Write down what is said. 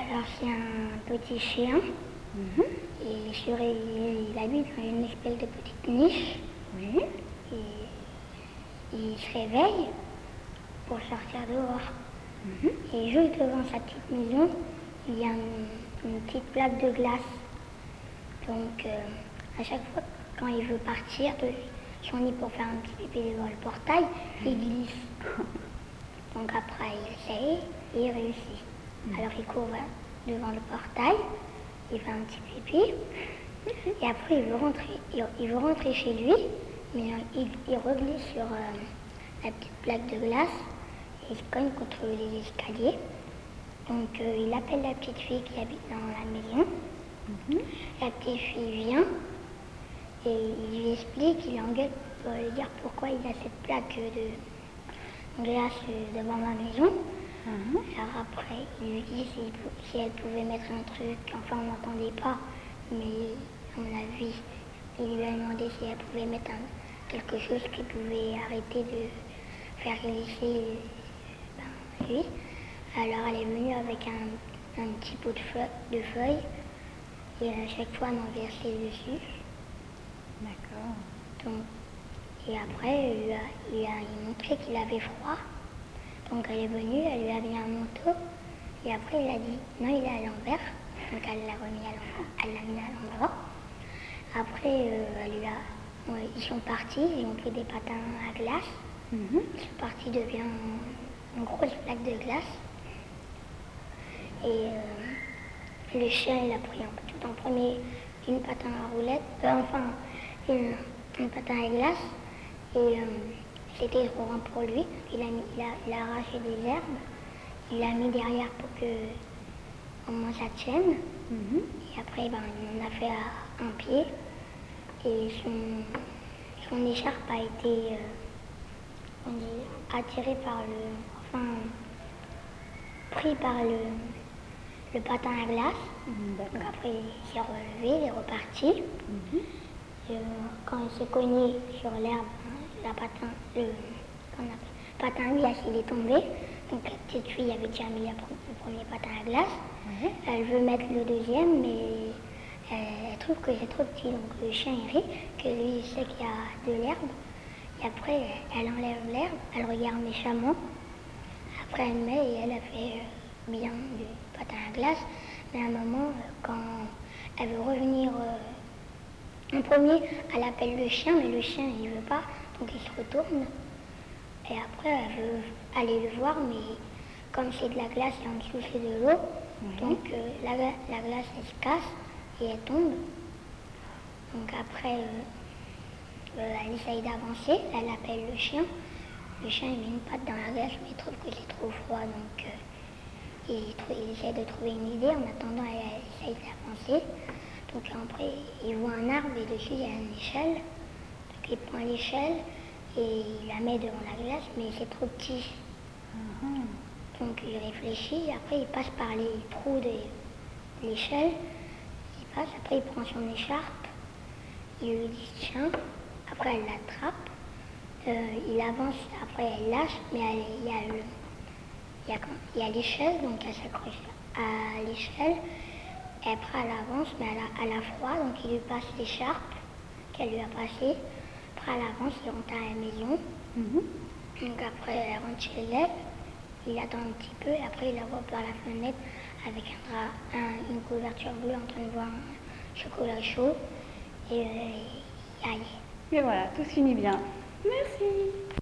Alors c'est un petit chien. Et il habite dans une espèce de petite niche. Oui. Et il se réveille pour sortir dehors. Et juste devant sa petite maison, il y a une petite plaque de glace. Donc à chaque fois, quand il veut partir de son lit pour faire un petit pipi devant le portail, il glisse. Donc après, il essaye et il réussit. Alors il court devant le portail, il fait un petit pipi. Et après, il veut rentrer chez lui, mais il reglisse sur la petite plaque de glace et il se cogne contre les escaliers. Donc il appelle la petite fille qui habite dans la maison. La petite fille vient et il lui explique, il engueule pour lui dire pourquoi il a cette plaque de glace devant la maison. Alors après, il lui dit si elle pouvait mettre un truc, enfin on n'entendait pas, mais à mon avis, il lui a demandé si elle pouvait mettre quelque chose qui pouvait arrêter de faire glisser lui. Alors elle est venue avec un petit pot de feuilles et à chaque fois elle en versait dessus. D'accord. Donc, et après, il a montré qu'il avait froid. Donc elle est venue, elle lui a mis un manteau. Et après, il a dit non, il est à l'envers. Donc elle l'a remis à l'endroit. Elle l'a mis à l'endroit. Après, ils sont partis, ils ont pris des patins à glace. Ils sont partis devant une grosse plaque de glace. Et le chien, il a pris tout en premier une patin à roulette, une patin à glace. Et c'était trop grand pour lui. Il a arraché des herbes. Il l'a mis derrière pour que au moins ça tienne. Et après, on a fait un pied. Et son écharpe a été attirée par pris par le patin à glace. Donc après, il s'est relevé, il est reparti. Quand il s'est cogné sur l'herbe, le patin à glace, il est tombé. Donc la petite fille avait déjà mis le premier patin à glace. Elle veut mettre le deuxième, mais elle trouve que c'est trop petit. Donc le chien il rit, que lui il sait qu'il y a de l'herbe. Et après, elle enlève l'herbe, elle regarde méchamment. Après, elle met et elle a fait bien du patin à glace. Mais à un moment, quand elle veut revenir en premier, elle appelle le chien, mais le chien, il ne veut pas. Donc il se retourne. Et après, elle veut aller le voir, mais comme c'est de la glace et en dessous, c'est de l'eau, donc la glace, elle se casse et elle tombe. Donc après, elle essaye d'avancer, elle appelle le chien. Le chien, il met une patte dans la glace, mais il trouve que c'est trop froid, donc il essaie de trouver une idée. En attendant, elle essaye d'avancer. Donc après, il voit un arbre et dessus, il y a une échelle. Donc il prend l'échelle et il la met devant la glace, mais c'est trop petit. Donc il réfléchit, après il passe par les trous de l'échelle. Il passe, après il prend son écharpe, il lui dit tiens, après elle l'attrape. Il avance, après elle lâche, mais il y a l'échelle, donc elle s'accroche à l'échelle. Et après elle avance, mais elle a froid, donc il lui passe l'écharpe qu'elle lui a passée. Après elle avance, il rentre à la maison. Donc après elle rentre chez elle, il attend un petit peu, et après il la voit par la fenêtre avec une couverture bleue en train de boire un chocolat chaud. Et Et voilà, tout se finit bien. Merci.